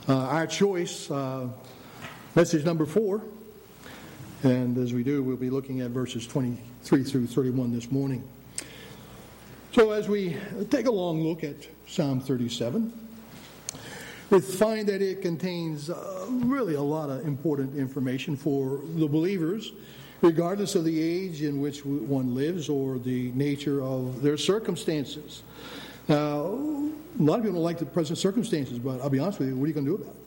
Our choice, message number 4. And as we do, we'll be looking at verses 23 through 31 this morning. So as we take a long look at Psalm 37, we find that it contains really a lot of important information for the believers, regardless of the age in which one lives or the nature of their circumstances. Now, a lot of people don't like the present circumstances, but I'll be honest with you, what are you going to do about it?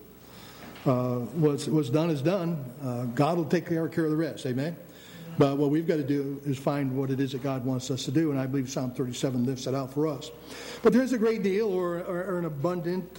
What's done is done. God will take care of the rest. Amen? But what we've got to do is find what it is that God wants us to do, and I believe Psalm 37 lifts that out for us. But there's a great deal or an abundant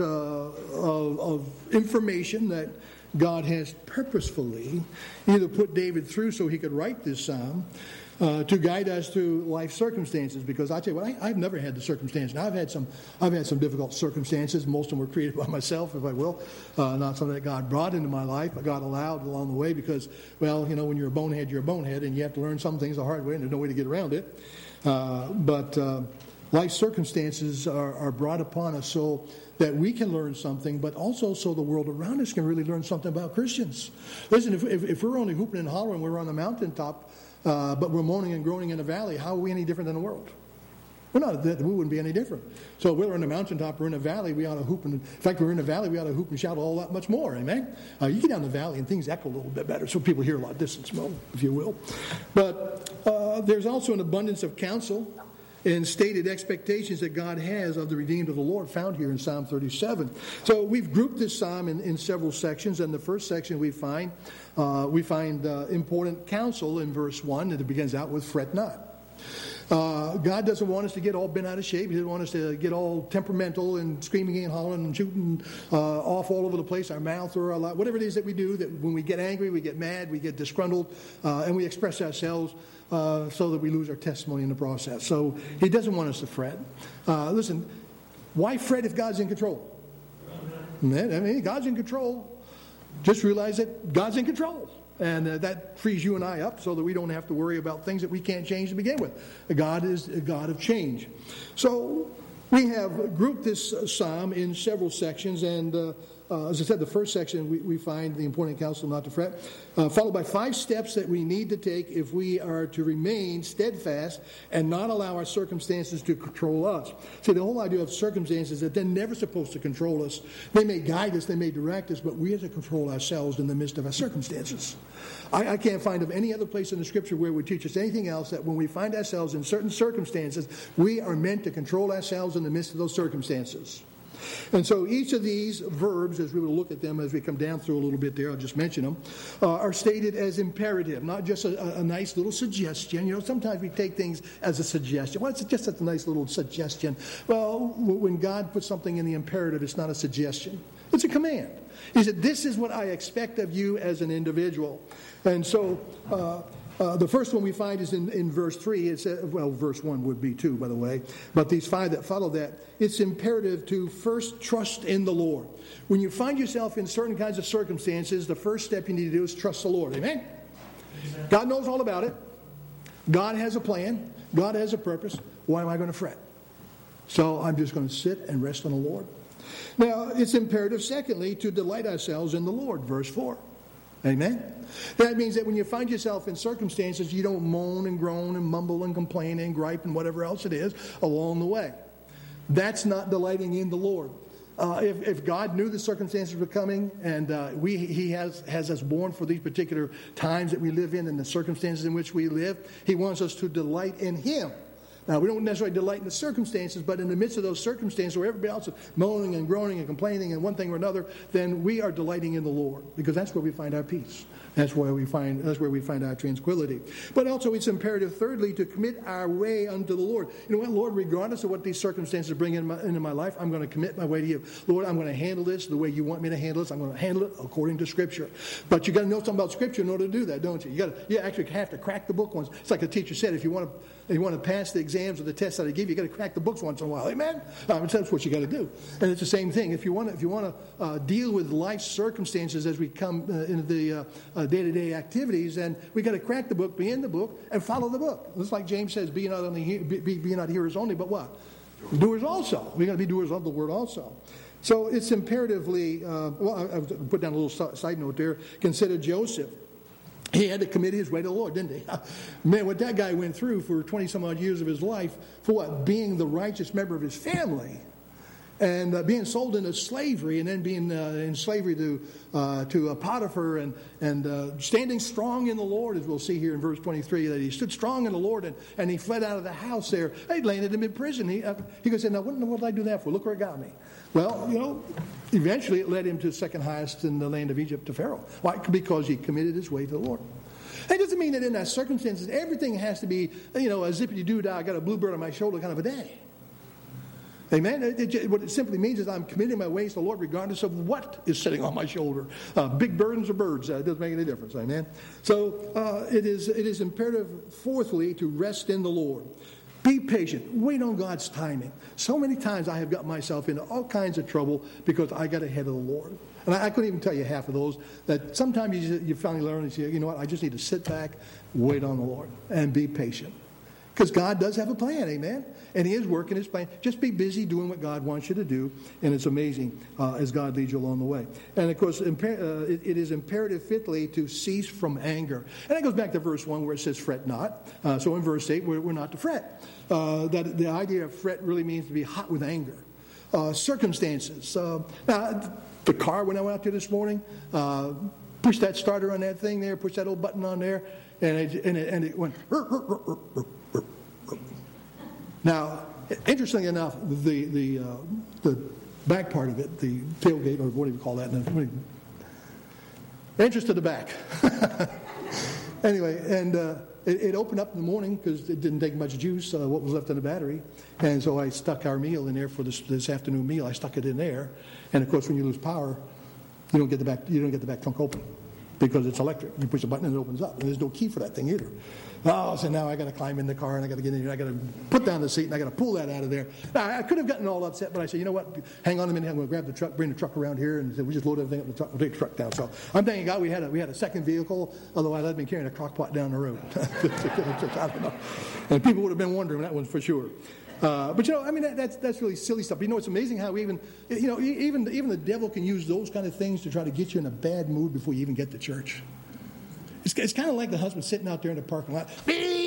of information that God has purposefully either put David through so he could write this psalm to guide us through life circumstances. Because I tell you what, I've never had the circumstance. Now I've had some difficult circumstances. Most of them were created by myself, if I will, not something that God brought into my life, but God allowed along the way. Because, well, you know, when you're a bonehead, you're a bonehead, and you have to learn some things the hard way, and there's no way to get around it. But life circumstances are brought upon us so that we can learn something, but also so the world around us can really learn something about Christians. Listen, if we're only hooping and hollering, we're on the mountaintop, but we're moaning and groaning in the valley, how are we any different than the world? We wouldn't be any different. So if we're on the mountaintop or in the valley, we ought to hoop. In fact, we're in the valley, we ought to hoop and shout a whole lot much more. Amen? You get down the valley and things echo a little bit better, so people hear a lot of distance, if you will. But there's also an abundance of counsel and stated expectations that God has of the redeemed of the Lord found here in Psalm 37. So we've grouped this psalm in several sections. And the first section we find important counsel in verse 1, and it begins out with fret not. God doesn't want us to get all bent out of shape. He doesn't want us to get all temperamental and screaming and hollering and shooting off all over the place, our mouth or our life, whatever it is that we do, that when we get angry, we get mad, we get disgruntled, and we express ourselves so that we lose our testimony in the process. So he doesn't want us to fret. Listen, why fret if God's in control? I mean, God's in control. Just realize that God's in control. And that frees you and I up so that we don't have to worry about things that we can't change to begin with. God is a God of change. So we have grouped this psalm in several sections, and as I said, the first section we find the important counsel not to fret, followed by 5 steps that we need to take if we are to remain steadfast and not allow our circumstances to control us. See, the whole idea of circumstances is that they're never supposed to control us. They may guide us, they may direct us, but we have to control ourselves in the midst of our circumstances. I can't find of any other place in the Scripture where it would teach us anything else that when we find ourselves in certain circumstances, we are meant to control ourselves in the midst of those circumstances. And so each of these verbs, as we will look at them as we come down through a little bit there, I'll just mention them, are stated as imperative, not just a nice little suggestion. You know, sometimes we take things as a suggestion. Well, it's just a nice little suggestion. Well, when God puts something in the imperative, it's not a suggestion. It's a command. He said, this is what I expect of you as an individual. And so the first one we find is in verse 3. It says, well, verse 1 would be too, by the way. But these 5 that follow that, it's imperative to first trust in the Lord. When you find yourself in certain kinds of circumstances, the first step you need to do is trust the Lord. Amen? God knows all about it. God has a plan. God has a purpose. Why am I going to fret? So I'm just going to sit and rest on the Lord. Now, it's imperative, secondly, to delight ourselves in the Lord. Verse 4. Amen? That means that when you find yourself in circumstances, you don't moan and groan and mumble and complain and gripe and whatever else it is along the way. That's not delighting in the Lord. If God knew the circumstances were coming and He has us born for these particular times that we live in and the circumstances in which we live, He wants us to delight in Him. Now, we don't necessarily delight in the circumstances, but in the midst of those circumstances where everybody else is moaning and groaning and complaining and one thing or another, then we are delighting in the Lord, because that's where we find our peace. That's where we find our tranquility. But also it's imperative, thirdly, to commit our way unto the Lord. You know what, Lord, regardless of what these circumstances bring into my life, I'm going to commit my way to you. Lord, I'm going to handle this the way you want me to handle this. I'm going to handle it according to Scripture. But you got to know something about Scripture in order to do that, don't you? You actually have to crack the book once. It's like the teacher said, if you want to pass the exams or the tests that I give you, you got to crack the books once in a while. Amen? That's what you got to do. And it's the same thing. If you want to deal with life circumstances as we come into the day-to-day activities, and we got to crack the book, be in the book, and follow the book. It's like James says, be not hearers only, but what? Doers also. We got to be doers of the word also. So it's imperatively, I put down a little side note there, consider Joseph. He had to commit his way to the Lord, didn't he? Man, what that guy went through for 20-some-odd years of his life, for what? Being the righteous member of his family. And being sold into slavery, and then being in slavery to Potiphar, and standing strong in the Lord, as we'll see here in verse 23, that he stood strong in the Lord, and he fled out of the house there. They landed him in prison. He goes, now what did I do that for? Look where it got me. Well, eventually it led him to second highest in the land of Egypt, to Pharaoh. Why? Because he committed his way to the Lord. That doesn't mean that in that circumstances everything has to be, a zippity-doo-dah, I got a bluebird on my shoulder kind of a day. Amen? What it simply means is I'm committing my ways to the Lord regardless of what is sitting on my shoulder. Big burdens or birds, it doesn't make any difference. Amen? So it is imperative, fourthly, to rest in the Lord. Be patient. Wait on God's timing. So many times I have got myself into all kinds of trouble because I got ahead of the Lord. And I couldn't even tell you half of those. That sometimes you finally learn and say, you know what, I just need to sit back, wait on the Lord, and be patient. Because God does have a plan, amen? And He is working His plan. Just be busy doing what God wants you to do, and it's amazing as God leads you along the way. And, of course, it is imperative, fifthly, to cease from anger. And that goes back to verse 1 where it says, fret not. So in verse 8, we're not to fret. That the idea of fret really means to be hot with anger. Circumstances. Now, the car, when I went out there this morning, pushed that starter on that thing there, pushed that old button on there, and it went... Now, interestingly enough, the back part of it, the tailgate, or what do you call that? Entrance to the back. Anyway, and it opened up in the morning because it didn't take much juice, what was left in the battery. And so I stuck our meal in there for this afternoon meal. I stuck it in there. And, of course, when you lose power, you don't get the back trunk open because it's electric. You push a button and it opens up. And there's no key for that thing either. Oh, so now I got to climb in the car and I got to get in here. I got to put down the seat and I got to pull that out of there. Now, I could have gotten all upset, but I said, you know what? Hang on a minute. I'm going to grab the truck, bring the truck around here, and we just load everything up in the truck. We'll take the truck down. So I'm thanking God we had a second vehicle. Otherwise, I'd been carrying a crock pot down the road. I don't know. And people would have been wondering that one for sure. But that's really silly stuff. It's amazing how even the devil can use those kind of things to try to get you in a bad mood before you even get to church. It's kind of like the husband sitting out there in the parking lot.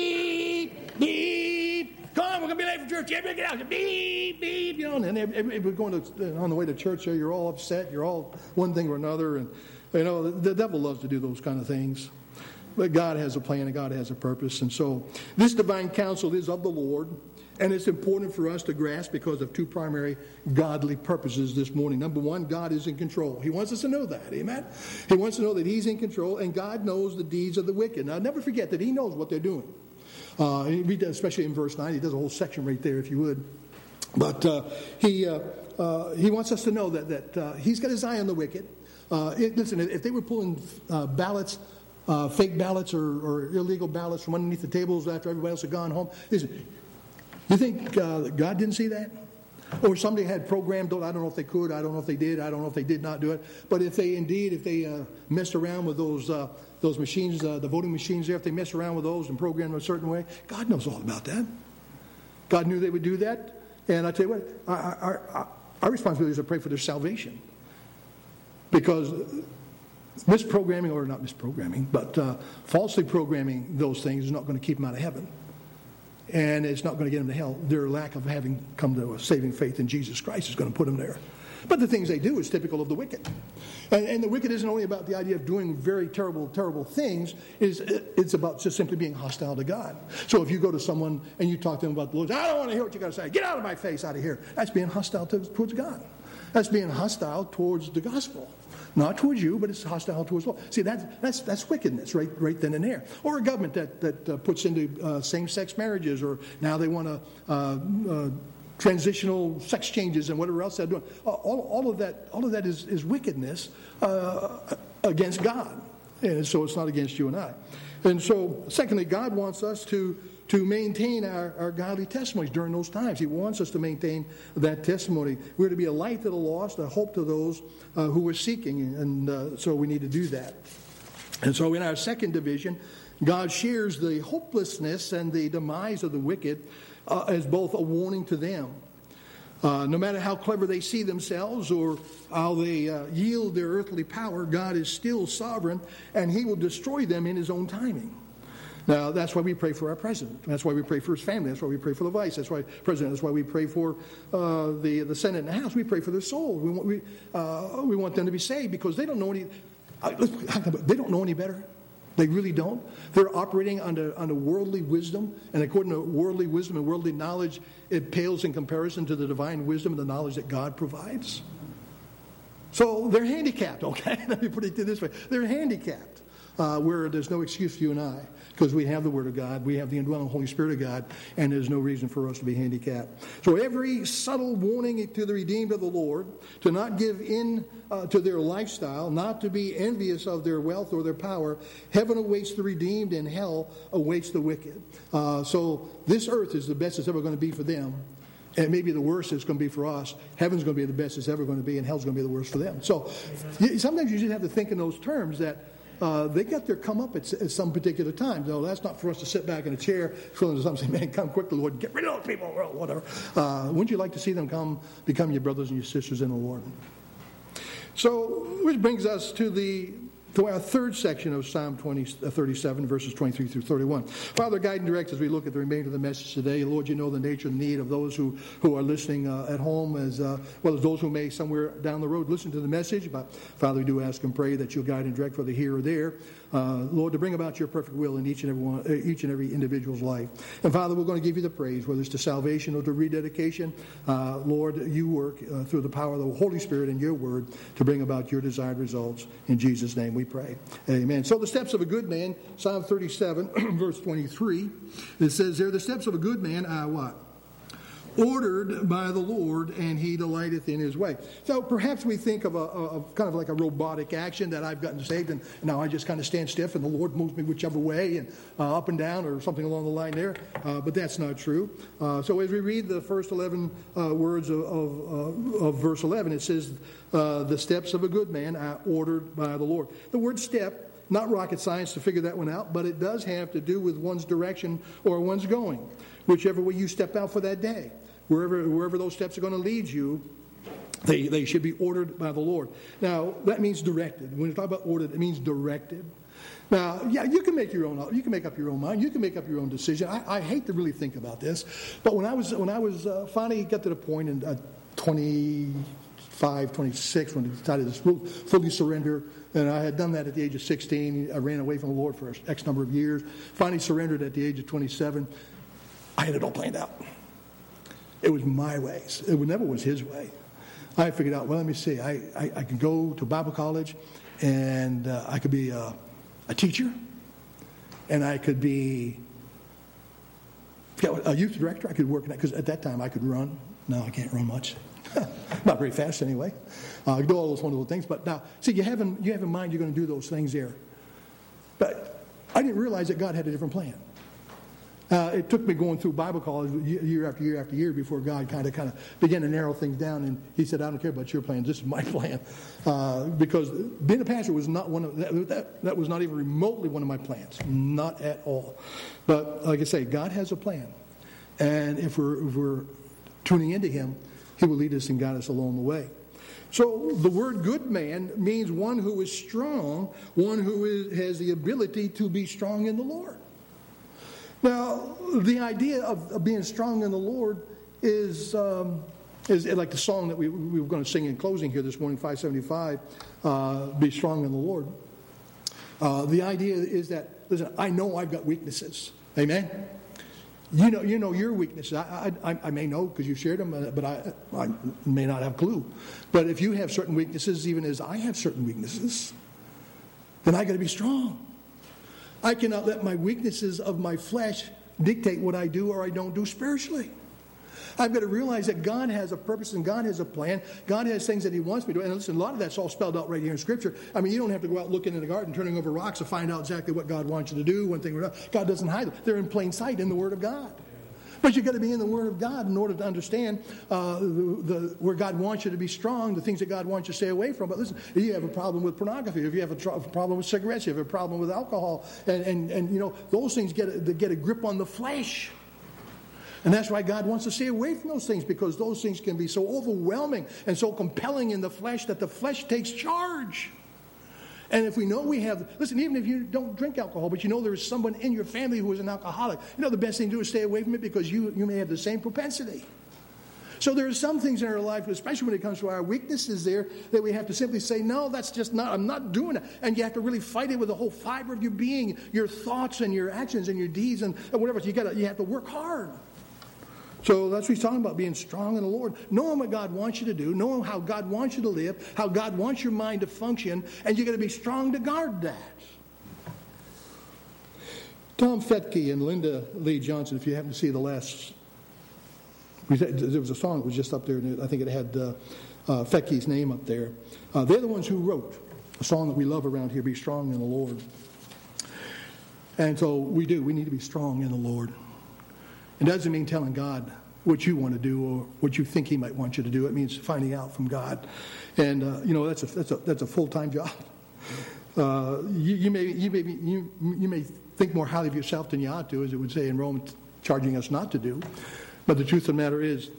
Beep, beep. Come on, we're going to be late for church. Yeah, get out. Beep, beep. And then we're going on the way to church. You're all upset. You're all one thing or another. And, the devil loves to do those kind of things. But God has a plan and God has a purpose. And so this divine counsel is of the Lord. And it's important for us to grasp because of two primary godly purposes this morning. Number one, God is in control. He wants us to know that. Amen? He wants to know that He's in control, and God knows the deeds of the wicked. Now, never forget that He knows what they're doing. Especially in verse 9. He does a whole section right there, if you would. But He wants us to know that He's got His eye on the wicked. Listen, if they were pulling ballots, fake ballots or illegal ballots from underneath the tables after everybody else had gone home, listen, you think God didn't see that? Or somebody had programmed, I don't know if they could, I don't know if they did, I don't know if they did not do it. But if they messed around with those machines, the voting machines there, if they messed around with those and programmed them a certain way, God knows all about that. God knew they would do that. And I tell you what, our responsibility is to pray for their salvation. Because misprogramming, or not misprogramming, but falsely programming those things is not going to keep them out of heaven. And it's not going to get them to hell. Their lack of having come to a saving faith in Jesus Christ is going to put them there. But the things they do is typical of the wicked. And the wicked isn't only about the idea of doing very terrible, terrible things. It's about just simply being hostile to God. So if you go to someone and you talk to them about the Lord, I don't want to hear what you got to say. Get out of my face, out of here. That's being hostile towards God. That's being hostile towards the gospel. Not towards you, but it's hostile towards the Lord. See, that's wickedness right then and there. Or a government that puts into same-sex marriages, or now they want to transitional sex changes and whatever else they're doing. All of that is wickedness against God. And so it's not against you and I. And so, secondly, God wants us to maintain our godly testimonies during those times. He wants us to maintain that testimony. We're to be a light to the lost, a hope to those who are seeking, and so we need to do that. And so in our second division, God shares the hopelessness and the demise of the wicked as both a warning to them. No matter how clever they see themselves or how they yield their earthly power, God is still sovereign, and He will destroy them in His own timing. Now, that's why we pray for our president. That's why we pray for his family. That's why we pray for the vice. That's why president. That's why we pray for the Senate and the House. We pray for their souls. We want them to be saved because they don't know any. They don't know any better. They really don't. They're operating under worldly wisdom, and according to worldly wisdom and worldly knowledge, it pales in comparison to the divine wisdom and the knowledge that God provides. So they're handicapped. Okay, let me put it this way: they're handicapped. Where there's no excuse for you and I, because we have the Word of God, we have the indwelling Holy Spirit of God, and there's no reason for us to be handicapped. So every subtle warning to the redeemed of the Lord to not give in to their lifestyle, not to be envious of their wealth or their power, heaven awaits the redeemed and hell awaits the wicked. So this earth is the best it's ever going to be for them. And maybe the worst it's going to be for us. Heaven's going to be the best it's ever going to be, and hell's going to be the worst for them. So sometimes you just have to think in those terms that they got their come up at some particular time. No, that's not for us to sit back in a chair, feeling something, man, come quickly, Lord, get rid of those people, or whatever. Wouldn't you like to see them become your brothers and your sisters in the Lord? So, which brings us to our third section of Psalm 37, verses 23 through 31. Father, guide and direct as we look at the remainder of the message today. Lord, you know the nature and need of those who are listening at home as well as those who may somewhere down the road listen to the message. But Father, we do ask and pray that you'll guide and direct whether here or there. Lord, to bring about your perfect will in each and every individual's life. And Father, we're going to give you the praise, whether it's to salvation or to rededication. Lord, you work through the power of the Holy Spirit and your word to bring about your desired results. In Jesus' name we pray. Amen. So the steps of a good man, Psalm 37, verse 23, it says there, the steps of a good man are what? Ordered by the Lord, and he delighteth in his way. So perhaps we think of a kind of like a robotic action that I've gotten saved, and now I just kind of stand stiff, and the Lord moves me whichever way, and up and down, or something along the line there. But that's not true. So as we read the first 11 words of verse 11, it says, the steps of a good man are ordered by the Lord. The word step, not rocket science to figure that one out, but it does have to do with one's direction or one's going, whichever way you step out for that day. Wherever those steps are going to lead you, they should be ordered by the Lord. Now, that means directed. When you talk about ordered, it means directed. Now, yeah, you can make up your own mind. You can make up your own decision. I hate to really think about this, but when I was finally got to the point in 25, 26, when I decided to fully surrender, and I had done that at the age of 16. I ran away from the Lord for X number of years. Finally surrendered at the age of 27. I had it all planned out. It was my ways. It never was his way. I figured out, well, let me see. I could go to Bible college, and I could be a teacher, and I could be a youth director. I could work in that, because at that time I could run. Now I can't run much. Not very fast anyway. I do all those wonderful things. But now, see, you have in mind you're going to do those things there. But I didn't realize that God had a different plan. It took me going through Bible college year after year after year before God kind of began to narrow things down. And he said, I don't care about your plans. This is my plan. Because being a pastor was not one of that was not even remotely one of my plans. Not at all. But like I say, God has a plan. And if we're tuning into him, he will lead us and guide us along the way. So the word good man means one who is strong, one who has the ability to be strong in the Lord. Now, the idea of being strong in the Lord is like the song that we were going to sing in closing here this morning, 575, Be Strong in the Lord. The idea is that, listen, I know I've got weaknesses. Amen? You know your weaknesses. I may know because you shared them, but I may not have a clue. But if you have certain weaknesses, even as I have certain weaknesses, then I got to be strong. I cannot let my weaknesses of my flesh dictate what I do or I don't do spiritually. I've got to realize that God has a purpose and God has a plan. God has things that he wants me to do. And listen, a lot of that's all spelled out right here in Scripture. I mean, you don't have to go out looking in the garden, turning over rocks to find out exactly what God wants you to do, one thing or another. God doesn't hide them. They're in plain sight in the Word of God. But you've got to be in the Word of God in order to understand where God wants you to be strong, the things that God wants you to stay away from. But listen, if you have a problem with pornography, if you have a problem with cigarettes, if you have a problem with alcohol, and those things get a grip on the flesh. And that's why God wants to stay away from those things, because those things can be so overwhelming and so compelling in the flesh that the flesh takes charge. And if we know we have, listen, even if you don't drink alcohol, but you know there is someone in your family who is an alcoholic, you know the best thing to do is stay away from it, because you may have the same propensity. So there are some things in our life, especially when it comes to our weaknesses there, that we have to simply say, no, that's just not, I'm not doing it. And you have to really fight it with the whole fiber of your being, your thoughts and your actions and your deeds and whatever. You have to work hard. So that's what he's talking about, being strong in the Lord. Knowing what God wants you to do, knowing how God wants you to live, how God wants your mind to function, and you're going to be strong to guard that. Tom Fetke and Linda Lee Johnson, if you happen to see the last... There was a song that was just up there, and I think it had Fetke's name up there. They're the ones who wrote a song that we love around here, Be Strong in the Lord. And so we need to be strong in the Lord. It doesn't mean telling God what you want to do or what you think He might want you to do. It means finding out from God. And, that's a full-time job. You may think more highly of yourself than you ought to, as it would say in Romans, charging us not to do. But the truth of the matter is,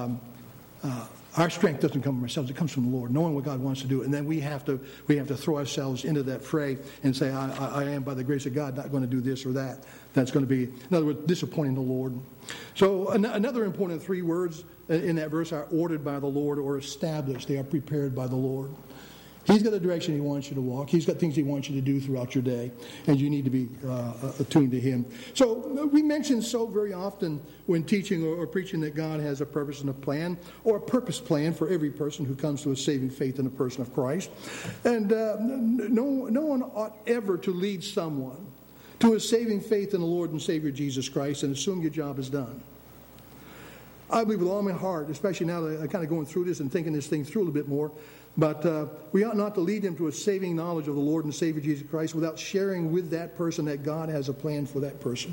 our strength doesn't come from ourselves; it comes from the Lord, knowing what God wants to do. And then we have to throw ourselves into that fray and say, "I am, by the grace of God, not going to do this or that." That's going to be, in other words, disappointing the Lord. So another important three words in that verse are ordered by the Lord or established. They are prepared by the Lord. He's got a direction He wants you to walk. He's got things He wants you to do throughout your day, and you need to be attuned to Him. So we mention so very often when teaching or preaching that God has a purpose and a plan, or a purpose plan for every person who comes to a saving faith in the person of Christ. And no one ought ever to lead someone to a saving faith in the Lord and Savior Jesus Christ and assume your job is done. I believe with all my heart, especially now that I'm kind of going through this and thinking this thing through a little bit more, but we ought not to lead him to a saving knowledge of the Lord and Savior Jesus Christ without sharing with that person that God has a plan for that person.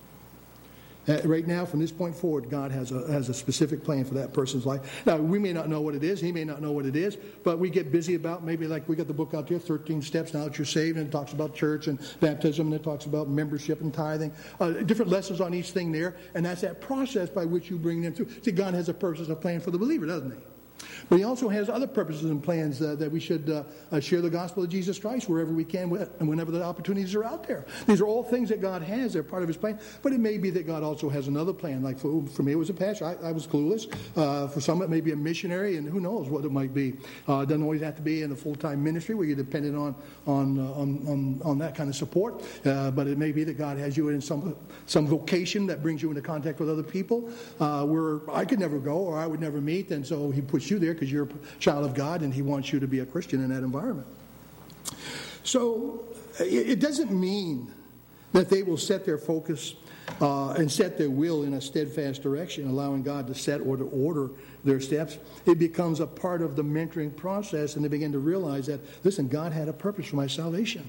Right now, from this point forward, God has a specific plan for that person's life. Now, we may not know what it is. He may not know what it is. But we get busy about, maybe like we got the book out there, 13 Steps Now That You're Saved, and it talks about church and baptism, and it talks about membership and tithing. Different lessons on each thing there. And that's that process by which you bring them through. See, God has a purpose and a plan for the believer, doesn't He? But He also has other purposes and plans that we should share the gospel of Jesus Christ wherever we can and whenever the opportunities are out there. These are all things that God has. They're part of His plan. But it may be that God also has another plan. Like for me, it was a pastor. I was clueless. For some, it may be a missionary, and who knows what it might be. It doesn't always have to be in a full-time ministry where you're dependent on that kind of support. But it may be that God has you in some vocation that brings you into contact with other people where I could never go or I would never meet, and so He puts you there because you're a child of God and He wants you to be a Christian in that environment. So it doesn't mean that they will set their focus and set their will in a steadfast direction, allowing God to set or to order their steps. It becomes a part of the mentoring process, and they begin to realize that, listen, God had a purpose for my salvation.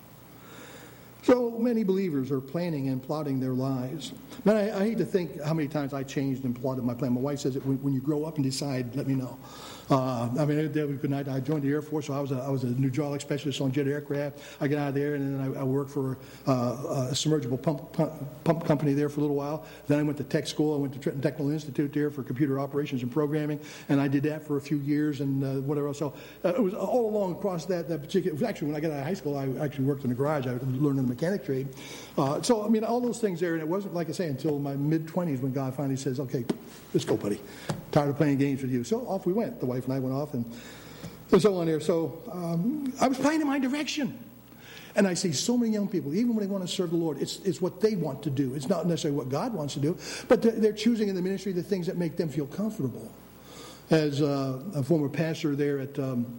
So many believers are planning and plotting their lives. Man, I hate to think how many times I changed and plotted my plan. My wife says that when you grow up and decide, let me know. Good night. I joined the Air Force, so I was a hydraulic specialist on jet aircraft. I got out of there, and then I worked for a submersible pump company there for a little while. Then I went to tech school. I went to Trenton Technical Institute there for computer operations and programming, and I did that for a few years and whatever else. So it was all along across that particular. Actually, when I got out of high school, I actually worked in the garage. I learned in the mechanic trade. So all those things there, and it wasn't, like I say, until my mid-20s when God finally says, okay, let's go, buddy. Tired of playing games with you. So off we went. The wife and I went off and so on there. So I was playing in my direction. And I see so many young people, even when they want to serve the Lord, it's what they want to do. It's not necessarily what God wants to do, but they're choosing in the ministry the things that make them feel comfortable. As a former pastor there at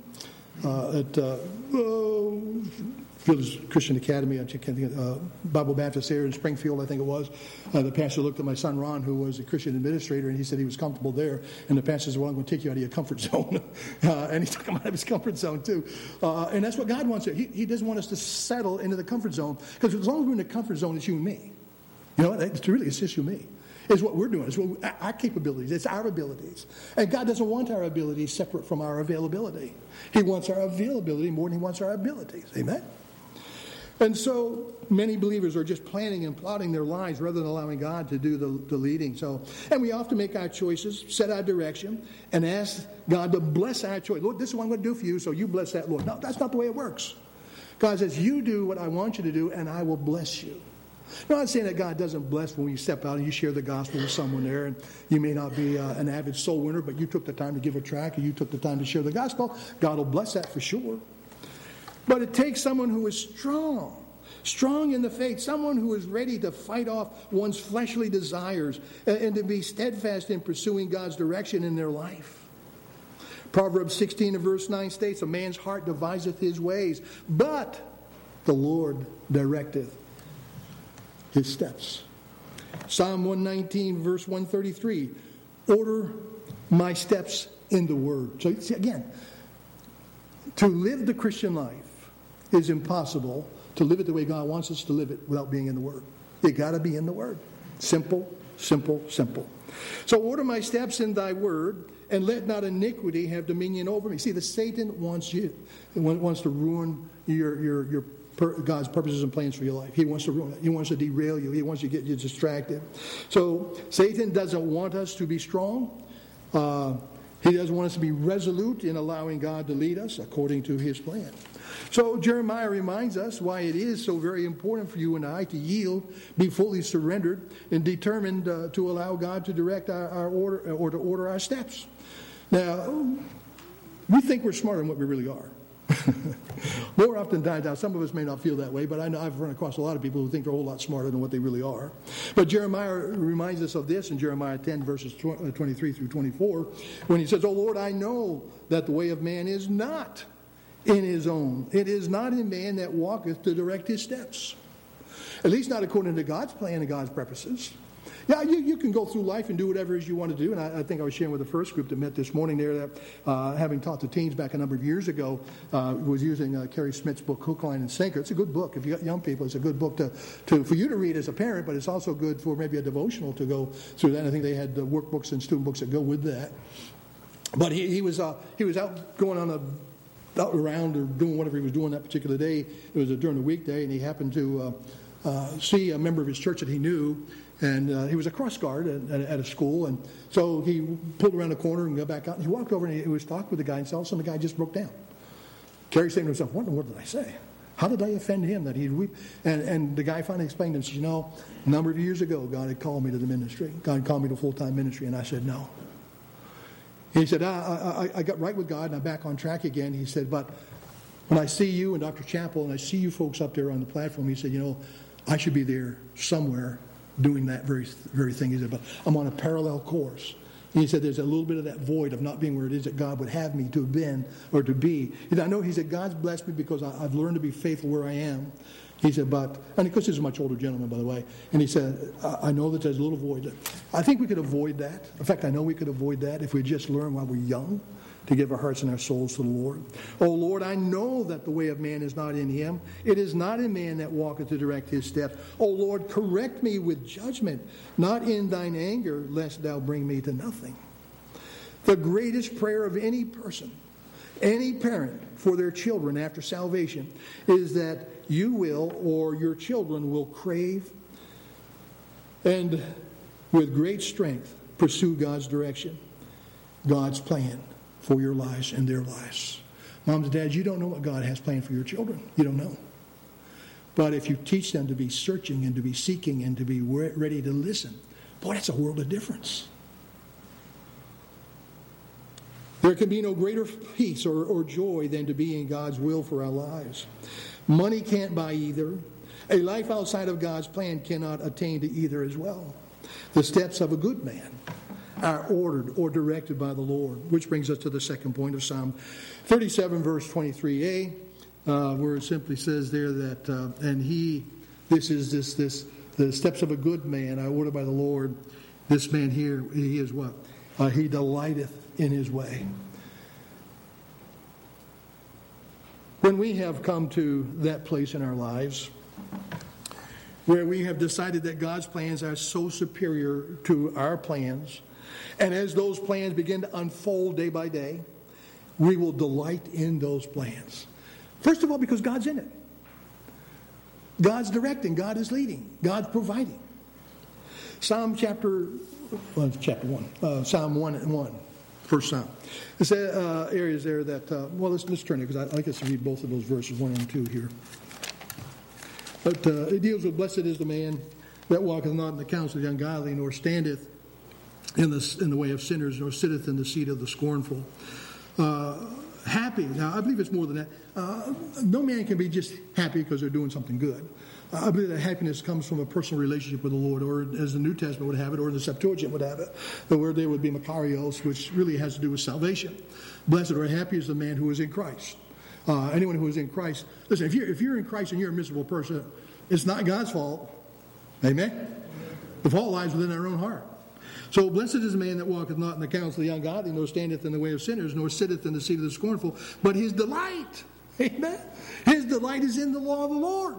Village Christian Academy, Bible Baptist there in Springfield, I think it was. The pastor looked at my son Ron, who was a Christian administrator, and he said he was comfortable there. And the pastor said, well, I'm going to take you out of your comfort zone. And he took him out of his comfort zone, too. And that's what God wants. He doesn't want us to settle into the comfort zone, because as long as we're in the comfort zone, it's you and me. You know, it's just you and me. It's what we're doing. It's our capabilities. It's our abilities. And God doesn't want our abilities separate from our availability. He wants our availability more than He wants our abilities. Amen? And so many believers are just planning and plotting their lives rather than allowing God to do the leading. And we often make our choices, set our direction, and ask God to bless our choice. Lord, this is what I'm going to do for you, so you bless that, Lord. No, that's not the way it works. God says, you do what I want you to do, and I will bless you. Now, I'm not saying that God doesn't bless when you step out and you share the gospel with someone there, and you may not be an avid soul winner, but you took the time to give a tract, or you took the time to share the gospel. God will bless that for sure. But it takes someone who is strong in the faith, someone who is ready to fight off one's fleshly desires and to be steadfast in pursuing God's direction in their life. Proverbs 16 and verse 9 states, a man's heart deviseth his ways, but the Lord directeth his steps. Psalm 119 verse 133, order my steps in the word. So see, again, to live the Christian life is impossible to live it the way God wants us to live it without being in the Word. You got to be in the Word. Simple, simple, simple. So order my steps in thy word, and let not iniquity have dominion over me. See, Satan wants to ruin God's purposes and plans for your life. He wants to ruin it. He wants to derail you. He wants to get you distracted. So Satan doesn't want us to be strong. He doesn't want us to be resolute in allowing God to lead us according to his plan. So Jeremiah reminds us why it is so very important for you and I to yield, be fully surrendered, and determined to allow God to direct our order, or to order our steps. Now, we think we're smarter than what we really are. More often than not, some of us may not feel that way, but I know I've run across a lot of people who think they're a whole lot smarter than what they really are. But Jeremiah reminds us of this in Jeremiah 10, verses 23 through 24, when he says, O Lord, I know that the way of man is not in his own. It is not in man that walketh to direct his steps. At least not according to God's plan and God's purposes. Yeah, you can go through life and do whatever it is you want to do. And I think I was sharing with the first group that met this morning there that having taught the teens back a number of years ago, was using Carrie Smith's book, Hook, Line, and Sinker. It's a good book. If you got young people, it's a good book for you to read as a parent, but it's also good for maybe a devotional to go through that. And I think they had workbooks and student books that go with that. But he was out going on out around or doing whatever he was doing that particular day. It was during a weekday, and he happened to see a member of his church that he knew, and he was a cross guard at a school, and so he pulled around the corner and got back out, and he walked over and he was talking with the guy, and all of a sudden the guy just broke down. Carrie's saying to himself, what in the world did I say? How did I offend him that he'd weep? And the guy finally explained to him, says, a number of years ago, God had called me to the ministry. God called me to full-time ministry, and I said no. He said, I got right with God, and I'm back on track again. He said, but when I see you and Dr. Chappell, and I see you folks up there on the platform, he said, I should be there somewhere doing that very thing. He said, but I'm on a parallel course. And he said, there's a little bit of that void of not being where it is that God would have me to have been or to be. He said, God's blessed me because I've learned to be faithful where I am. He said, and of course, he's a much older gentleman, by the way. And he said, I know that there's a little void. I think we could avoid that. In fact, I know we could avoid that if we just learn while we're young to give our hearts and our souls to the Lord. Oh, Lord, I know that the way of man is not in him. It is not in man that walketh to direct his steps. Oh, Lord, correct me with judgment, not in thine anger, lest thou bring me to nothing. The greatest prayer of any person, any parent for their children after salvation is that you will, or your children will, crave and with great strength pursue God's direction, God's plan for your lives and their lives. Moms and dads, you don't know what God has planned for your children. You don't know. But if you teach them to be searching and to be seeking and to be ready to listen, boy, that's a world of difference. There can be no greater peace or joy than to be in God's will for our lives. Money can't buy either. A life outside of God's plan cannot attain to either as well. The steps of a good man are ordered or directed by the Lord, which brings us to the second point of Psalm 37, verse 23a, where it simply says there that, the steps of a good man are ordered by the Lord. This man here, he is what? He delighteth in his way. When we have come to that place in our lives where we have decided that God's plans are so superior to our plans, and as those plans begin to unfold day by day, we will delight in those plans. First of all, because God's in it. God's directing. God is leading. God's providing. Psalm 1, Psalm 1 and 1. First Psalm. There's areas there that, let's turn it, because I like us to read both of those verses, 1 and 2 here. But it deals with, blessed is the man that walketh not in the counsel of the ungodly, nor standeth in the way of sinners, nor sitteth in the seat of the scornful. Happy. Now, I believe it's more than that. No man can be just happy because they're doing something good. I believe that happiness comes from a personal relationship with the Lord, or as the New Testament would have it, or the Septuagint would have it, the word there would be makarios, which really has to do with salvation. Blessed or happy is the man who is in Christ. Anyone who is in Christ. Listen, if you're in Christ and you're a miserable person, it's not God's fault. Amen? The fault lies within our own heart. So blessed is the man that walketh not in the counsel of the ungodly, nor standeth in the way of sinners, nor sitteth in the seat of the scornful, but his delight, amen, his delight is in the law of the Lord.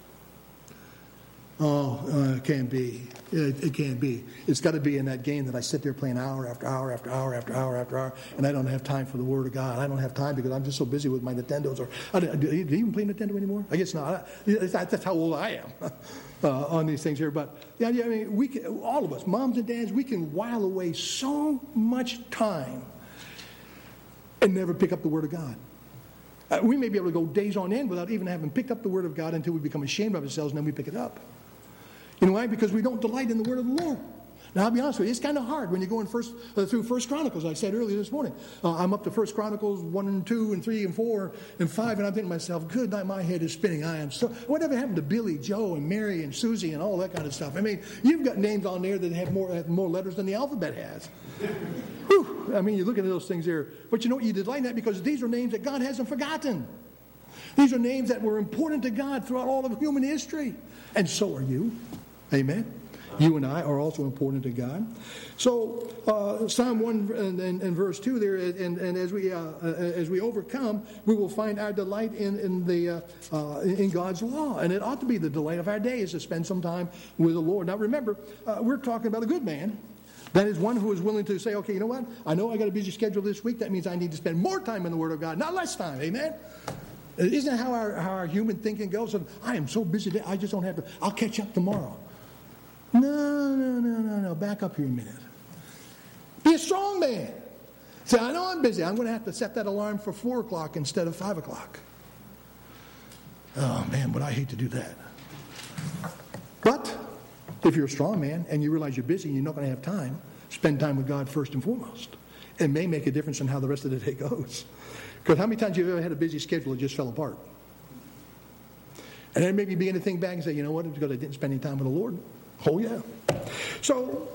It can't be. It can't be. It's got to be in that game that I sit there playing hour after hour after hour after hour after hour, and I don't have time for the Word of God. I don't have time because I'm just so busy with my Nintendos. Do you even play Nintendo anymore? I guess not. That's how old I am on these things here. But yeah, I mean, we can, all of us, moms and dads, we can while away so much time and never pick up the Word of God. We may be able to go days on end without even having picked up the Word of God until we become ashamed of ourselves, and then we pick it up. You know why? Because we don't delight in the Word of the Lord. Now, I'll be honest with you, it's kind of hard when you're going through First Chronicles. I said earlier this morning, I'm up to First Chronicles 1 and 2 and 3 and 4 and 5, and I'm thinking to myself, good night, my head is spinning. I am so. Whatever happened to Billy, Joe, and Mary and Susie and all that kind of stuff? I mean, you've got names on there that have more letters than the alphabet has. Whew. I mean, you look at those things there, but you know what? You delight in that because these are names that God hasn't forgotten. These are names that were important to God throughout all of human history, and so are you. Amen. You and I are also important to God. So Psalm 1 and verse 2 there, and as we overcome, we will find our delight in God's law, and it ought to be the delight of our day is to spend some time with the Lord. Now remember, we're talking about a good man. That is one who is willing to say, okay, you know what? I know I got a busy schedule this week. That means I need to spend more time in the Word of God, not less time. Amen. Isn't that how our human thinking goes? I am so busy today, I just don't have to. I'll catch up tomorrow. No. Back up here a minute. Be a strong man. Say, I know I'm busy. I'm going to have to set that alarm for 4 o'clock instead of 5 o'clock. Oh, man, but I hate to do that. But if you're a strong man and you realize you're busy and you're not going to have time, spend time with God first and foremost. It may make a difference in how the rest of the day goes. Because how many times have you ever had a busy schedule that just fell apart? And then maybe you begin to think back and say, you know what, it's because I didn't spend any time with the Lord. Oh, yeah. So,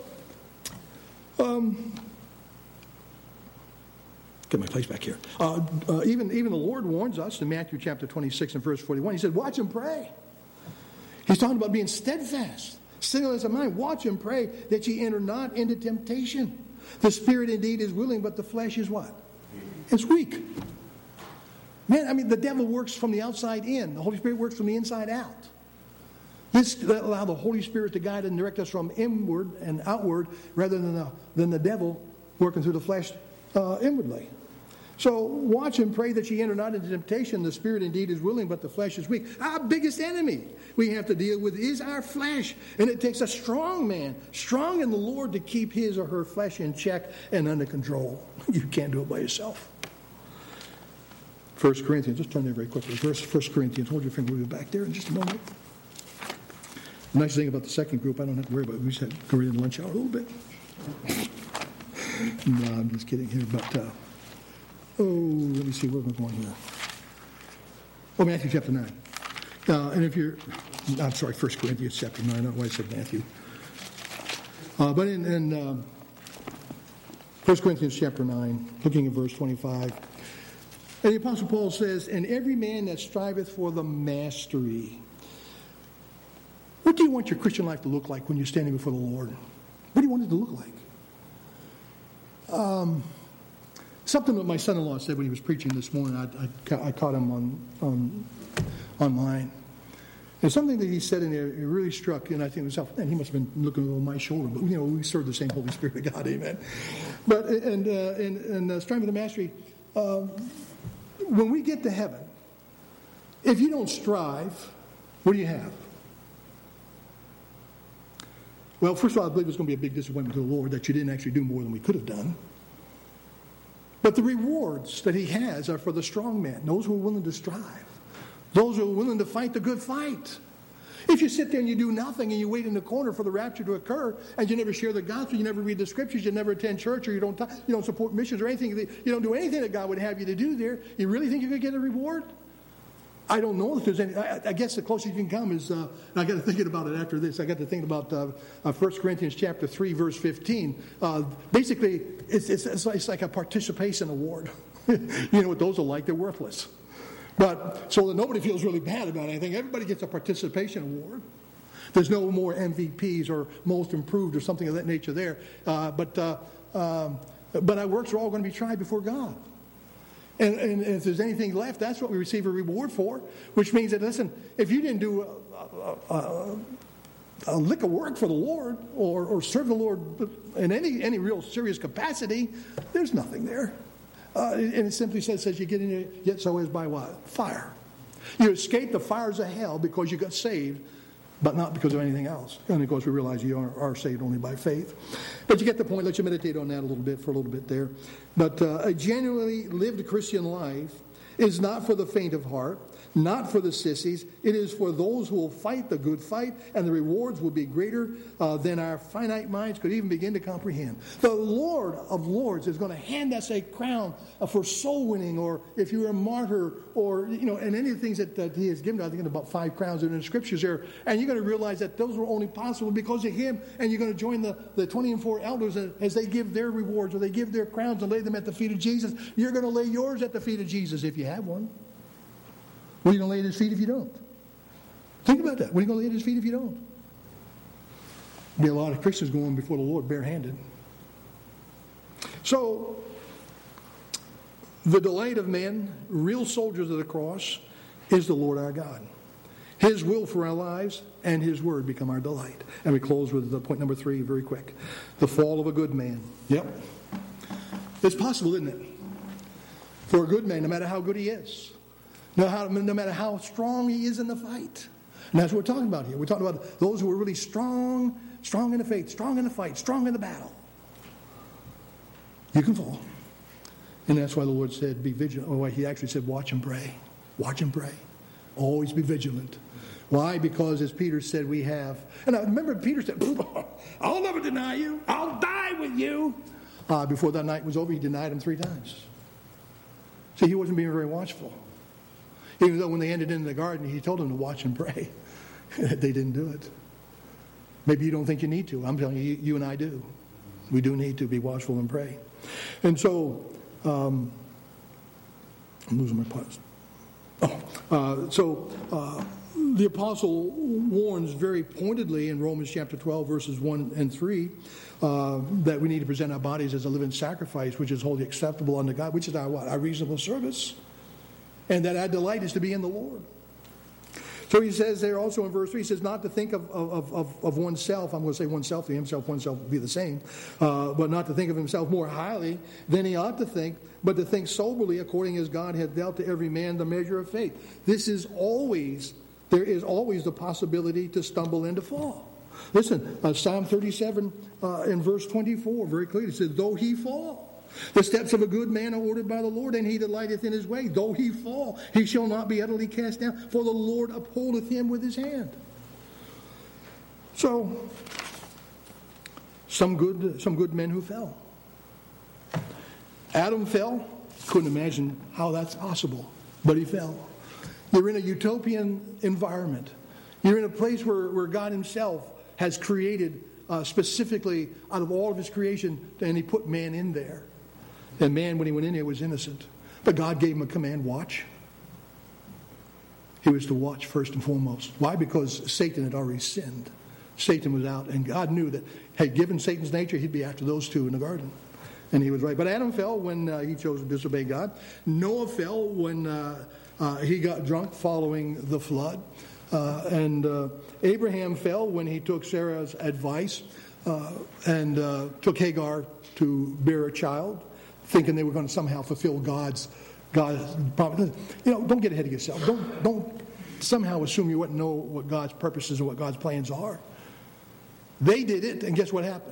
get my place back here. Even the Lord warns us in Matthew chapter 26 and verse 41. He said, watch and pray. He's talking about being steadfast, singleness of mind. Watch and pray that ye enter not into temptation. The spirit indeed is willing, but the flesh is what? It's weak. Man, I mean, the devil works from the outside in. The Holy Spirit works from the inside out. Let's allow the Holy Spirit to guide and direct us from inward and outward rather than the devil working through the flesh inwardly. So watch and pray that ye enter not into temptation. The spirit indeed is willing, but the flesh is weak. Our biggest enemy we have to deal with is our flesh. And it takes a strong man, strong in the Lord, to keep his or her flesh in check and under control. You can't do it by yourself. 1 Corinthians, just turn there very quickly. 1 Corinthians, hold your finger, we'll be back there in just a moment. The nice thing about the second group, I don't have to worry about it. We just had to go in the lunch hour a little bit. No, I'm just kidding here. But, let me see where we're going here. Oh, Matthew chapter 9. And if you're, I'm sorry, 1 Corinthians chapter 9. I don't know why I said Matthew. But in 1 Corinthians chapter 9, looking at verse 25, and the Apostle Paul says, and every man that striveth for the mastery. What do you want your Christian life to look like when you're standing before the Lord? What do you want it to look like? Something that my son-in-law said when he was preaching this morning, I caught him online. And something that he said in there, it really struck, and I think to myself, man, he must have been looking over my shoulder, but we serve the same Holy Spirit of God, amen. But and striving for the mastery, when we get to heaven, if you don't strive, What do you have? Well, first of all, I believe it's going to be a big disappointment to the Lord that you didn't actually do more than we could have done. But the rewards that he has are for the strong man, those who are willing to strive, those who are willing to fight the good fight. If you sit there and you do nothing and you wait in the corner for the rapture to occur and you never share the gospel, you never read the scriptures, you never attend church, or you don't support missions or anything, you don't do anything that God would have you to do there, you really think you're going to get a reward? I don't know if there's any. I guess the closest you can come is, I got to thinking about it after this. I got to think about 1 Corinthians chapter 3, verse 15. Basically, it's like a participation award. You know what those are like? They're worthless. But so that nobody feels really bad about anything, everybody gets a participation award. There's no more MVPs or most improved or something of that nature there. But our works are all going to be tried before God. And if there's anything left, that's what we receive a reward for, which means that, listen, if you didn't do a lick of work for the Lord or serve the Lord in any real serious capacity, there's nothing there. And it simply says you get in it, yet so is by what? Fire. You escape the fires of hell because you got saved, but not because of anything else. And of course we realize you are saved only by faith. But you get the point. Let you meditate on that a little bit there. But a genuinely lived Christian life is not for the faint of heart, not for the sissies. It is for those who will fight the good fight, and the rewards will be greater than our finite minds could even begin to comprehend. The Lord of Lords is going to hand us a crown for soul winning, or if you're a martyr, or and any of the things that He has given. I think about 5 crowns in the Scriptures there, and you're going to realize that those were only possible because of Him. And you're going to join the 24 elders as they give their rewards, or they give their crowns and lay them at the feet of Jesus. You're going to lay yours at the feet of Jesus if you have one. What are you going to lay at His feet if you don't? Think about that. What are you going to lay at His feet if you don't? There'll be a lot of Christians going before the Lord barehanded. So, the delight of men, real soldiers of the cross, is the Lord our God. His will for our lives and His word become our delight. And we close with point number 3 very quick. The fall of a good man. Yep. It's possible, isn't it? For a good man, no matter how good he is. No matter how strong he is in the fight. And that's what we're talking about here. We're talking about those who are really strong in the faith, strong in the fight, strong in the battle. You can fall. And that's why the Lord said, be vigilant. Or He actually said, watch and pray. Watch and pray. Always be vigilant. Why? Because as Peter said, we have. And I remember Peter said, I'll never deny you. I'll die with you. Before that night was over, he denied Him 3 times. See, he wasn't being very watchful. Even though when they ended in the garden, He told them to watch and pray. They didn't do it. Maybe you don't think you need to. I'm telling you, you and I do. We do need to be watchful and pray. And so, I'm losing my place. The apostle warns very pointedly in Romans chapter 12, verses 1 and 3, that we need to present our bodies as a living sacrifice, which is wholly acceptable unto God, which is our what? Our reasonable service. And that our delight is to be in the Lord. So he says there also in verse 3, he says not to think of oneself. I'm going to say oneself, to himself, oneself will be the same. But not to think of himself more highly than he ought to think, but to think soberly according as God hath dealt to every man the measure of faith. There is always the possibility to stumble and to fall. Listen, Psalm 37 in verse 24, very clearly, it says, though he fall. The steps of a good man are ordered by the Lord, and he delighteth in his way. Though he fall, he shall not be utterly cast down, for the Lord upholdeth him with His hand. So, some good men who fell. Adam fell. Couldn't imagine how that's possible, but he fell. You're in a utopian environment. You're in a place where God Himself has created specifically out of all of His creation, and He put man in there. And man, when he went in there, was innocent. But God gave him a command, watch. He was to watch first and foremost. Why? Because Satan had already sinned. Satan was out, and God knew that, hey, given Satan's nature, He'd be after those 2 in the garden. And he was right. But Adam fell when he chose to disobey God. Noah fell when he got drunk following the flood. And Abraham fell when he took Sarah's advice and took Hagar to bear a child, thinking they were going to somehow fulfill God's promise. Don't get ahead of yourself. Don't somehow assume you wouldn't know what God's purposes and what God's plans are. They did it, and guess what happened?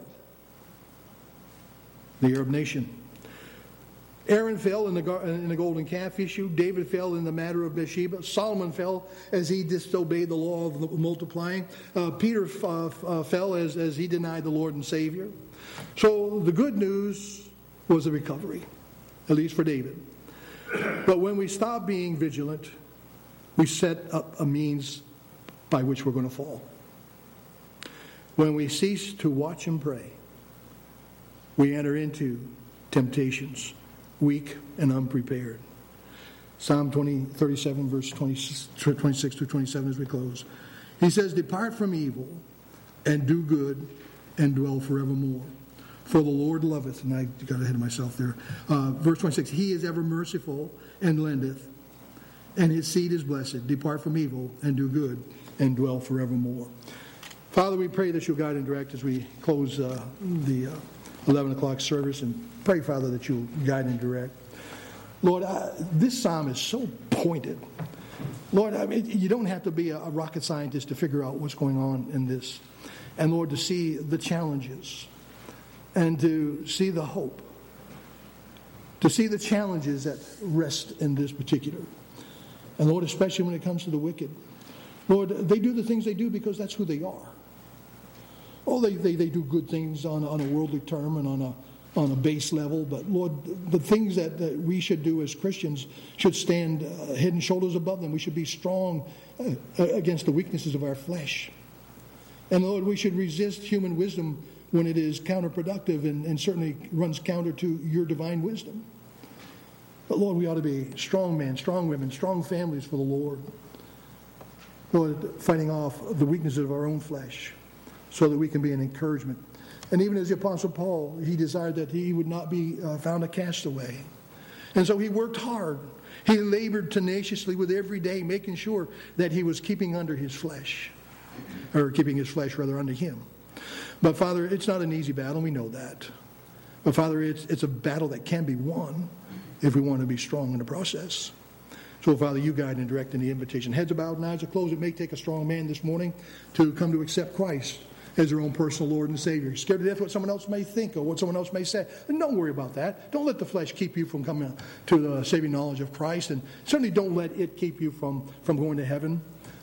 The Arab nation. Aaron fell in the golden calf issue. David fell in the matter of Bathsheba. Solomon fell as he disobeyed the law of multiplying. Peter fell as he denied the Lord and Savior. So the good news was a recovery, at least for David. But when we stop being vigilant, we set up a means by which we're going to fall. When we cease to watch and pray, we enter into temptations, weak and unprepared. Psalm 37, verse 26 through 27 as we close. He says, "Depart from evil and do good and dwell forevermore. For the Lord loveth," and I got ahead of myself there. Verse 26, "He is ever merciful and lendeth, and his seed is blessed. Depart from evil and do good and dwell forevermore." Father, we pray that you'll guide and direct as we close the 11 o'clock service, and pray, Father, that you'll guide and direct. Lord, this psalm is so pointed. Lord, I mean, you don't have to be a rocket scientist to figure out what's going on in this. And Lord, to see the challenges and to see the hope, to see the challenges that rest in this particular. And Lord, especially when it comes to the wicked. Lord, they do the things they do because that's who they are. Oh, they do good things on a worldly term and on a base level. But Lord, the things that we should do as Christians should stand head and shoulders above them. We should be strong against the weaknesses of our flesh. And Lord, we should resist human wisdom when it is counterproductive and certainly runs counter to your divine wisdom. But Lord, we ought to be strong men, strong women, strong families for the Lord. Lord, fighting off the weaknesses of our own flesh so that we can be an encouragement. And even as the Apostle Paul, he desired that he would not be found a castaway. And so he worked hard. He labored tenaciously with every day, making sure that he was keeping under his flesh. Or keeping his flesh, rather, under him. But Father, it's not an easy battle. We know that. But Father, it's a battle that can be won if we want to be strong in the process. So, Father, you guide and direct in the invitation. Heads are bowed and eyes are closed. It may take a strong man this morning to come to accept Christ as their own personal Lord and Savior. You're scared to death what someone else may think or what someone else may say. And don't worry about that. Don't let the flesh keep you from coming to the saving knowledge of Christ. And certainly don't let it keep you from going to heaven.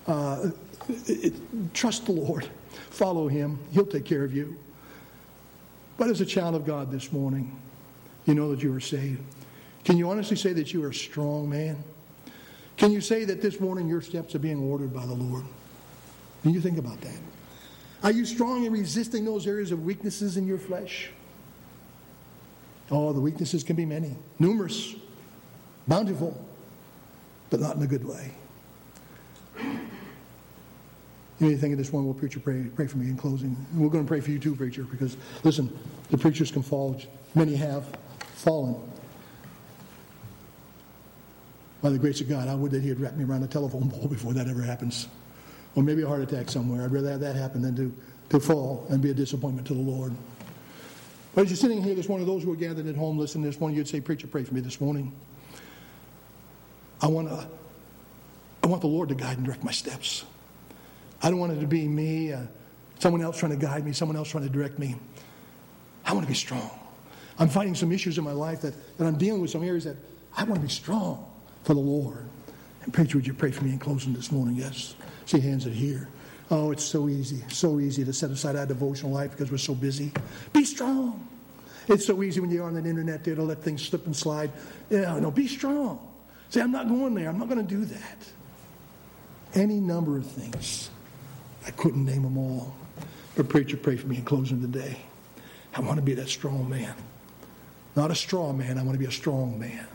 Trust the Lord. Follow Him. He'll take care of you. But as a child of God this morning, you know that you are saved. Can you honestly say that you are a strong man? Can you say that this morning your steps are being ordered by the Lord? Can you think about that? Are you strong in resisting those areas of weaknesses in your flesh? Oh, the weaknesses can be many, numerous, bountiful, but not in a good way. You may think of this one, well, preacher, pray for me in closing. We're going to pray for you too, preacher, because, listen, the preachers can fall. Many have fallen. By the grace of God, I would that He had wrapped me around a telephone pole before that ever happens. Or maybe a heart attack somewhere. I'd rather have that happen than to fall and be a disappointment to the Lord. But as you're sitting here this morning, those who are gathered at home listening this morning, you'd say, preacher, pray for me this morning. I want the Lord to guide and direct my steps. I don't want it to be me, someone else trying to guide me, someone else trying to direct me. I want to be strong. I'm finding some issues in my life that I'm dealing with, some areas that I want to be strong for the Lord. And preacher, would you pray for me in closing this morning? Yes. See hands that are here. Oh, it's so easy to set aside our devotional life because we're so busy. Be strong. It's so easy when you're on the internet there to let things slip and slide. No, be strong. Say, I'm not going there. I'm not going to do that. Any number of things. I couldn't name them all. But preacher, pray for me in closing today. I want to be that strong man. Not a straw man. I want to be a strong man.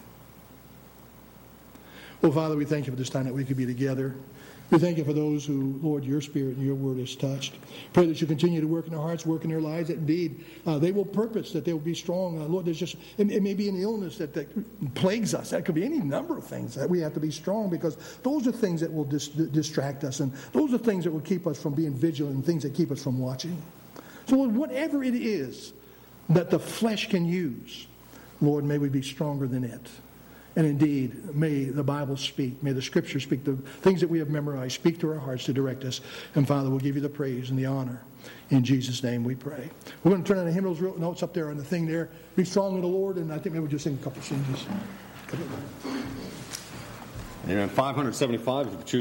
Well, Father, we thank you for this time that we could be together. We thank you for those who, Lord, your Spirit and your word has touched. Pray that you continue to work in their hearts, work in their lives, that indeed they will purpose, that they will be strong. Lord, it may be an illness that plagues us. That could be any number of things that we have to be strong, because those are things that will distract us, and those are things that will keep us from being vigilant, and things that keep us from watching. So, Lord, whatever it is that the flesh can use, Lord, may we be stronger than it. And indeed, may the Bible speak. May the Scripture speak. The things that we have memorized speak to our hearts to direct us. And Father, we'll give you the praise and the honor. In Jesus' name we pray. We're going to turn on the hymnals notes up there on the thing there. Be strong in the Lord, and I think maybe we'll just sing a couple of changes. Amen. 575, if you choose.